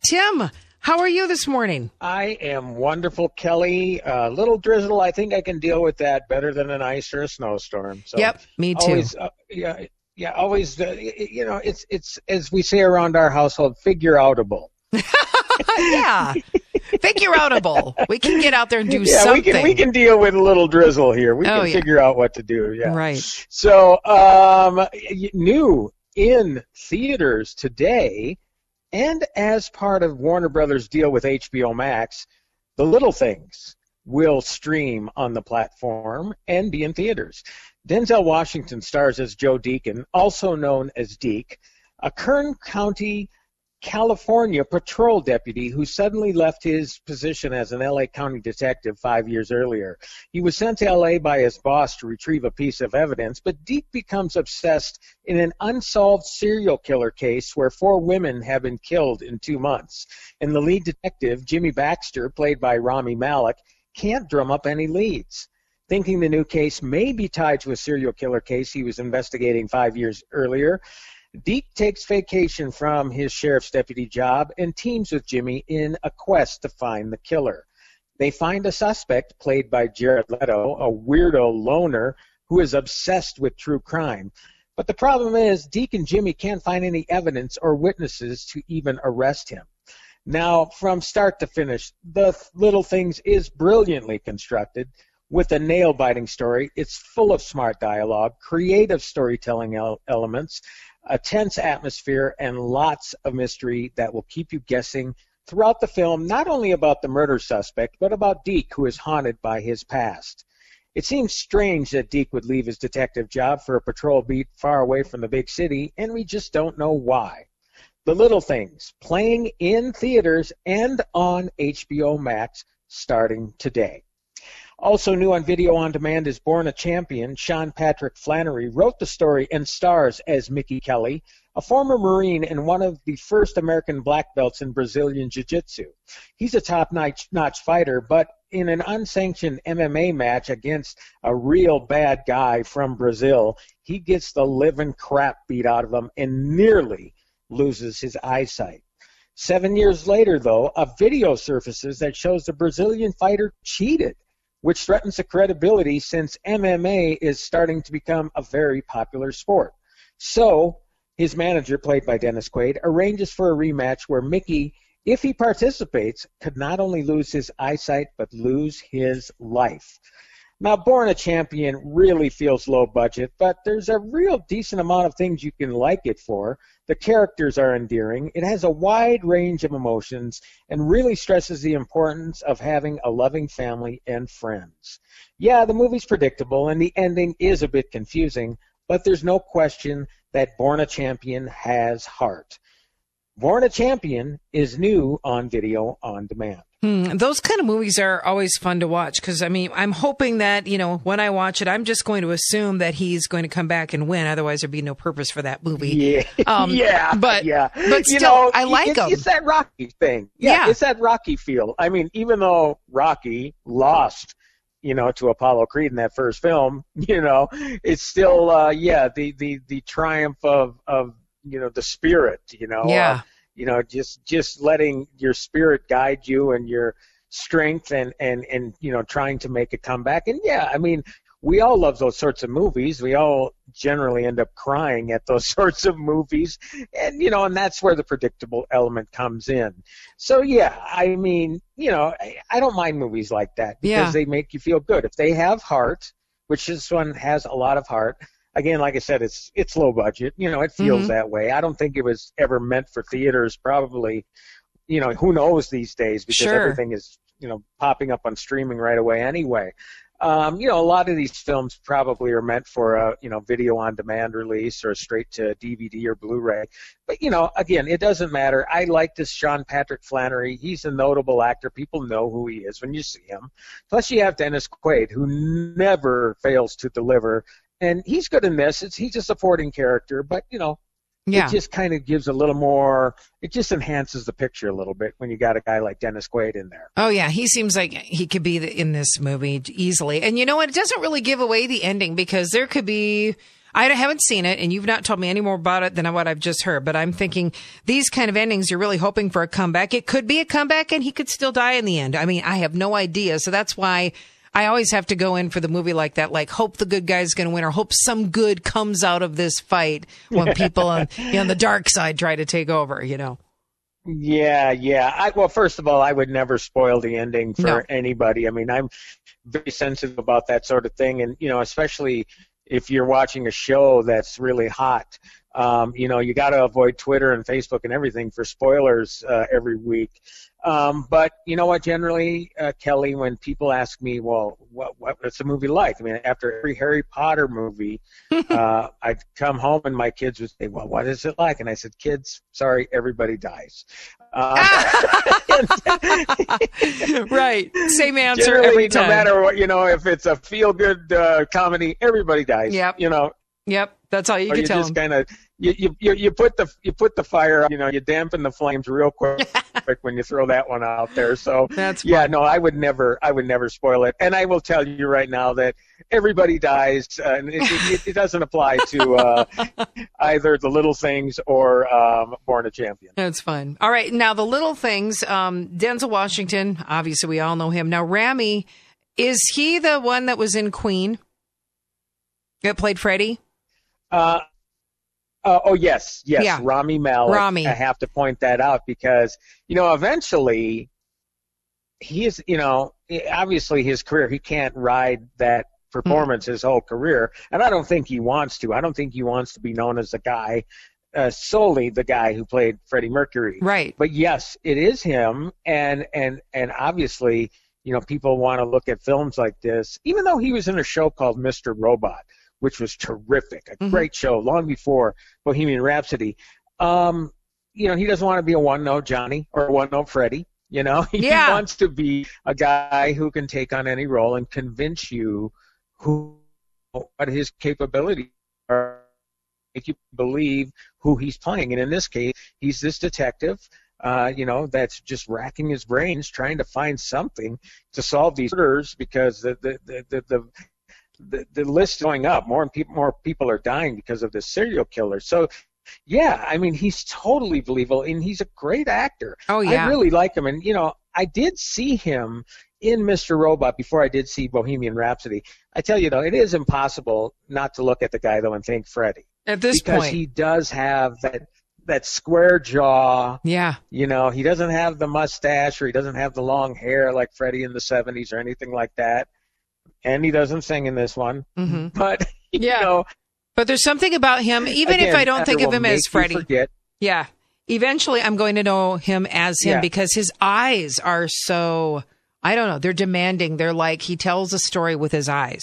Tim, how are you this morning? I am wonderful, Kelly. Little drizzle, I think I can deal with that better than an ice or a snowstorm. So Yep, me too. Always, always. It's as we say around our household, figure outable. Yeah, figure outable. We can get out there and do something. We can deal with a little drizzle here. We can figure out what to do. Yeah, right. So, new in theaters today. And as part of Warner Brothers' deal with HBO Max, The Little Things will stream on the platform and be in theaters. Denzel Washington stars as Joe Deacon, also known as Deke, a Kern County, California patrol deputy who suddenly left his position as an LA County detective 5 years earlier. He was sent to LA by his boss to retrieve a piece of evidence, but Deke becomes obsessed in an unsolved serial killer case where 4 women have been killed in 2 months. And the lead detective, Jimmy Baxter, played by Rami Malek, can't drum up any leads. Thinking the new case may be tied to a serial killer case he was investigating 5 years earlier, Deke takes vacation from his sheriff's deputy job and teams with Jimmy in a quest to find the killer. They find a suspect, played by Jared Leto, a weirdo loner who is obsessed with true crime. But the problem is Deke and Jimmy can't find any evidence or witnesses to even arrest him. Now, from start to finish, The Little Things is brilliantly constructed with a nail-biting story. It's full of smart dialogue, creative storytelling elements, a tense atmosphere, and lots of mystery that will keep you guessing throughout the film, not only about the murder suspect, but about Deke, who is haunted by his past. It seems strange that Deke would leave his detective job for a patrol beat far away from the big city, and we just don't know why. The Little Things, playing in theaters and on HBO Max starting today. Also new on video on demand is Born a Champion. Sean Patrick Flannery wrote the story and stars as Mickey Kelly, a former Marine and one of the first American black belts in Brazilian Jiu-Jitsu. He's a top-notch fighter, but in an unsanctioned MMA match against a real bad guy from Brazil, he gets the living crap beat out of him and nearly loses his eyesight. 7 years later, though, a video surfaces that shows the Brazilian fighter cheated, which threatens the credibility since MMA is starting to become a very popular sport. So his manager, played by Dennis Quaid, arranges for a rematch where Mickey, if he participates, could not only lose his eyesight but lose his life. Now, Born a Champion really feels low budget, but there's a real decent amount of things you can like it for. The characters are endearing. It has a wide range of emotions and really stresses the importance of having a loving family and friends. Yeah, the movie's predictable and the ending is a bit confusing, but there's no question that Born a Champion has heart. Born a Champion is new on video on demand. Those kind of movies are always fun to watch because, I mean, I'm hoping that, when I watch it, I'm just going to assume that he's going to come back and win. Otherwise, there'd be no purpose for that movie. Yeah. But still, I like them. It's that Rocky thing. Yeah, it's that Rocky feel. I mean, even though Rocky lost, to Apollo Creed in that first film, it's still, the triumph of the spirit, Yeah. Just letting your spirit guide you and your strength and trying to make a comeback. And yeah, I mean, we all love those sorts of movies. We all generally end up crying at those sorts of movies. And, and that's where the predictable element comes in. So yeah, I mean, I don't mind movies like that because they make you feel good. If they have heart, which this one has a lot of heart. Again, like I said, it's low budget. It feels that way. I don't think it was ever meant for theaters. Probably, who knows these days because everything is, popping up on streaming right away anyway. A lot of these films probably are meant for a, video on demand release or straight to DVD or Blu-ray. But, again, it doesn't matter. I like this Sean Patrick Flannery. He's a notable actor. People know who he is when you see him. Plus you have Dennis Quaid, who never fails to deliver. And he's good in this. He's a supporting character, but, it just kind of gives a little more, it just enhances the picture a little bit when you got a guy like Dennis Quaid in there. Oh, yeah. He seems like he could be in this movie easily. And you know what? It doesn't really give away the ending because there could be, I haven't seen it, and you've not told me any more about it than what I've just heard. But I'm thinking these kind of endings, you're really hoping for a comeback. It could be a comeback, and he could still die in the end. I mean, I have no idea. So that's why I always have to go in for the movie like that, like hope the good guy's going to win or hope some good comes out of this fight when people on the dark side try to take over, Yeah. Well, first of all, I would never spoil the ending for anybody. I mean, I'm very sensitive about that sort of thing. And, especially if you're watching a show that's really hot, you got to avoid Twitter and Facebook and everything for spoilers every week. But you know what, generally, Kelly, when people ask me, well, what's the movie like? I mean, after every Harry Potter movie, I'd come home and my kids would say, well, what is it like? And I said, kids, sorry, everybody dies. Right. Same answer every time. No matter what, if it's a feel-good comedy, everybody dies. Yep. Yep. That's all you can tell them. You just kind of you put the fire up, you dampen the flames real quick when you throw that one out there. So that's fun. Yeah, no, I would never spoil it. And I will tell you right now that everybody dies, and it doesn't apply to either The Little Things or Born a Champion. That's fun. All right, now The Little Things. Denzel Washington, obviously we all know him. Now Rami, is he the one that was in Queen? That played Freddie? Yes. Yeah. Rami Malek. I have to point that out because, eventually he is, obviously his career, he can't ride that performance his whole career. And I don't think he wants to. I don't think he wants to be known as the guy, solely the guy who played Freddie Mercury. Right. But yes, it is him. And obviously, people want to look at films like this, even though he was in a show called Mr. Robot, which was terrific, a great show, long before Bohemian Rhapsody. He doesn't want to be a one-note Johnny or a one-note Freddie. He wants to be a guy who can take on any role and convince you what his capabilities are, make you believe who he's playing. And in this case, he's this detective, that's just racking his brains trying to find something to solve these murders because the list going up. More people are dying because of this serial killer. So, yeah, I mean, he's totally believable, and he's a great actor. Oh, yeah. I really like him. And, I did see him in Mr. Robot before I did see Bohemian Rhapsody. I tell you, though, it is impossible not to look at the guy, though, and think Freddie. At this point. Because he does have that square jaw. Yeah. He doesn't have the mustache or he doesn't have the long hair like Freddie in the 70s or anything like that. And he doesn't sing in this one. Mm-hmm. But, But there's something about him, even if I don't think of him as Freddie. Yeah. Eventually I'm going to know him as him because his eyes are so, I don't know, they're demanding. They're like, he tells a story with his eyes.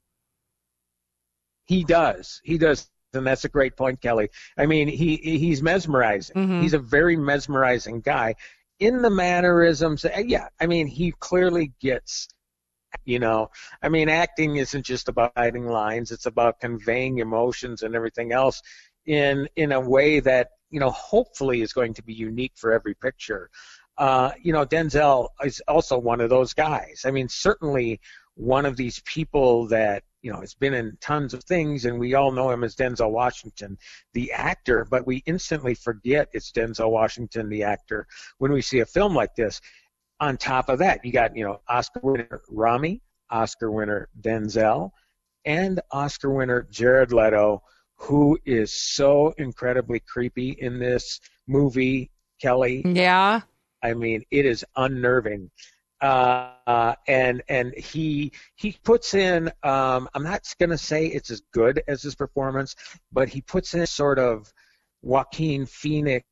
He does. And that's a great point, Kelly. I mean, he's mesmerizing. Mm-hmm. He's a very mesmerizing guy. In the mannerisms, he clearly gets... acting isn't just about writing lines. It's about conveying emotions and everything else in a way that, hopefully is going to be unique for every picture. Denzel is also one of those guys. I mean, certainly one of these people that, has been in tons of things, and we all know him as Denzel Washington, the actor, but we instantly forget it's Denzel Washington, the actor, when we see a film like this. On top of that, you got, Oscar winner Rami, Oscar winner Denzel, and Oscar winner Jared Leto, who is so incredibly creepy in this movie, Kelly. Yeah. I mean, it is unnerving. And he puts in, I'm not going to say it's as good as his performance, but he puts in sort of Joaquin Phoenix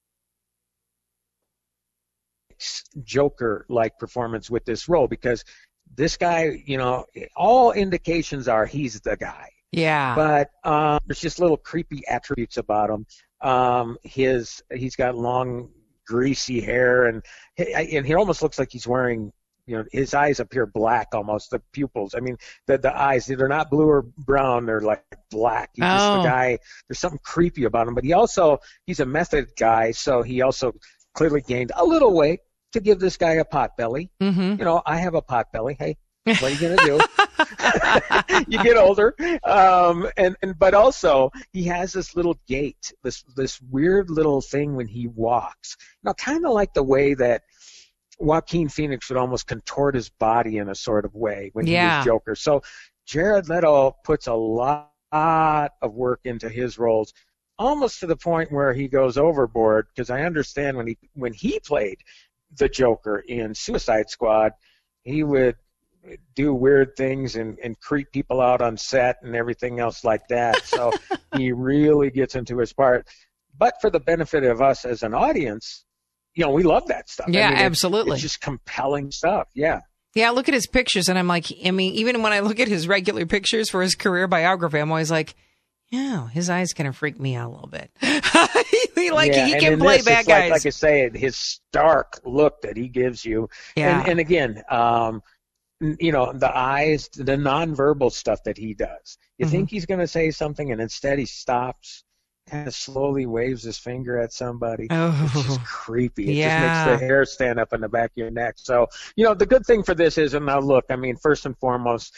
Joker-like performance with this role, because this guy, all indications are he's the guy. Yeah. But there's just little creepy attributes about him. He's got long, greasy hair, and he almost looks like he's wearing, his eyes appear black almost, the pupils. I mean, the eyes, they're not blue or brown, they're like black. He's just the guy, there's something creepy about him. But he's a method guy, so he also clearly gained a little weight to give this guy a pot belly. Mm-hmm. I have a pot belly. Hey, what are you going to do? You get older, but also he has this little gait, this weird little thing when he walks. Now, kind of like the way that Joaquin Phoenix would almost contort his body in a sort of way when he was Joker. So Jared Leto puts a lot of work into his roles, almost to the point where he goes overboard, because I understand when he played the Joker in Suicide Squad, he would do weird things and creep people out on set and everything else like that. So he really gets into his part. But for the benefit of us as an audience, we love that stuff. Yeah, absolutely. It's just compelling stuff. Yeah. Yeah, I look at his pictures and I'm like, even when I look at his regular pictures for his career biography, I'm always like, yeah, his eyes kind of freak me out a little bit. He can play bad guys. Like I say, his stark look that he gives you. Yeah. And again, the eyes, the nonverbal stuff that he does. You think he's going to say something, and instead he stops, kind of slowly waves his finger at somebody. Oh. It's just creepy. It just makes the hair stand up in the back of your neck. So, the good thing for this is, and now look, first and foremost,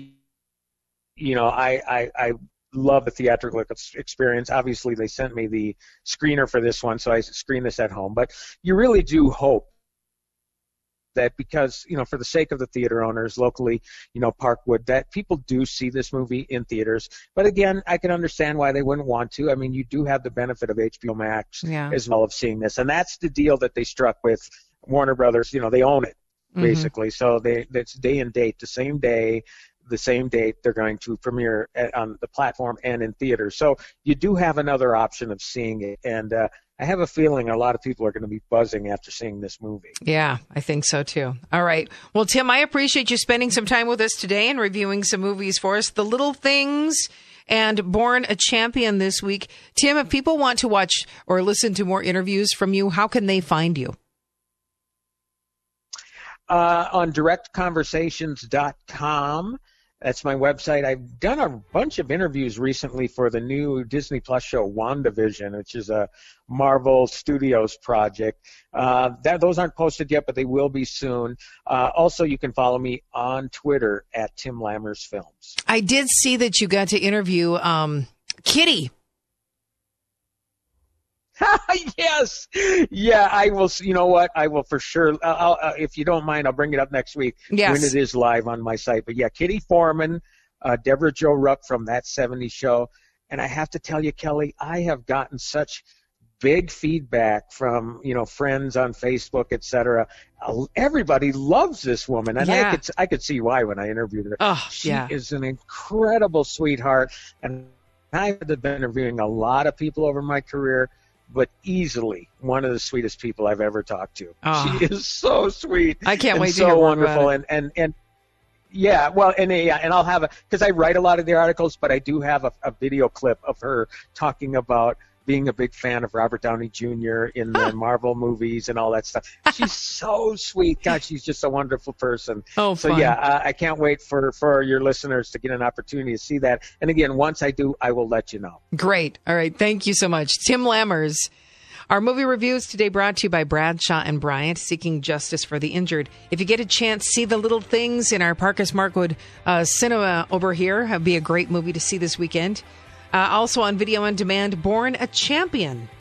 I love the theatrical experience. Obviously, they sent me the screener for this one, so I screen this at home. But you really do hope that because, for the sake of the theater owners locally, Parkwood, that people do see this movie in theaters. But again, I can understand why they wouldn't want to. You do have the benefit of HBO Max as well of seeing this. And that's the deal that they struck with Warner Brothers. They own it, basically. So it's day and date, the same date they're going to premiere on the platform and in theaters. So you do have another option of seeing it. And I have a feeling a lot of people are going to be buzzing after seeing this movie. Yeah, I think so too. All right. Well, Tim, I appreciate you spending some time with us today and reviewing some movies for us. The Little Things and Born a Champion this week. Tim, if people want to watch or listen to more interviews from you, how can they find you? On directconversations.com. That's my website. I've done a bunch of interviews recently for the new Disney Plus show WandaVision, which is a Marvel Studios project. Those aren't posted yet, but they will be soon. Also, you can follow me on Twitter at Tim Lammers Films. I did see that you got to interview Kitty. Yes. Yeah, I will. You know what? I will for sure. If you don't mind, I'll bring it up next week when it is live on my site. But yeah, Kitty Foreman, Deborah Jo Rupp from That 70s Show. And I have to tell you, Kelly, I have gotten such big feedback from, friends on Facebook, etc. Everybody loves this woman. And I could see why when I interviewed her. Oh, she is an incredible sweetheart. And I've been interviewing a lot of people over my career, but easily one of the sweetest people I've ever talked to. Oh. She is so sweet. I can't wait to so hear more wonderful. about it. And yeah, well, and I'll have because I write a lot of the articles, but I do have a video clip of her talking about being a big fan of Robert Downey Jr. in the Marvel movies and all that stuff. She's so sweet. God, she's just a wonderful person. Oh, so fun. yeah, I can't wait for your listeners to get an opportunity to see that. And again, once I do, I will let you know. Great. All right. Thank you so much. Tim Lammers. Our movie reviews today brought to you by Bradshaw and Bryant, seeking justice for the injured. If you get a chance, see The Little Things in our Parkus Markwood cinema over here. It'd be a great movie to see this weekend. Also on video on demand, Born a Champion.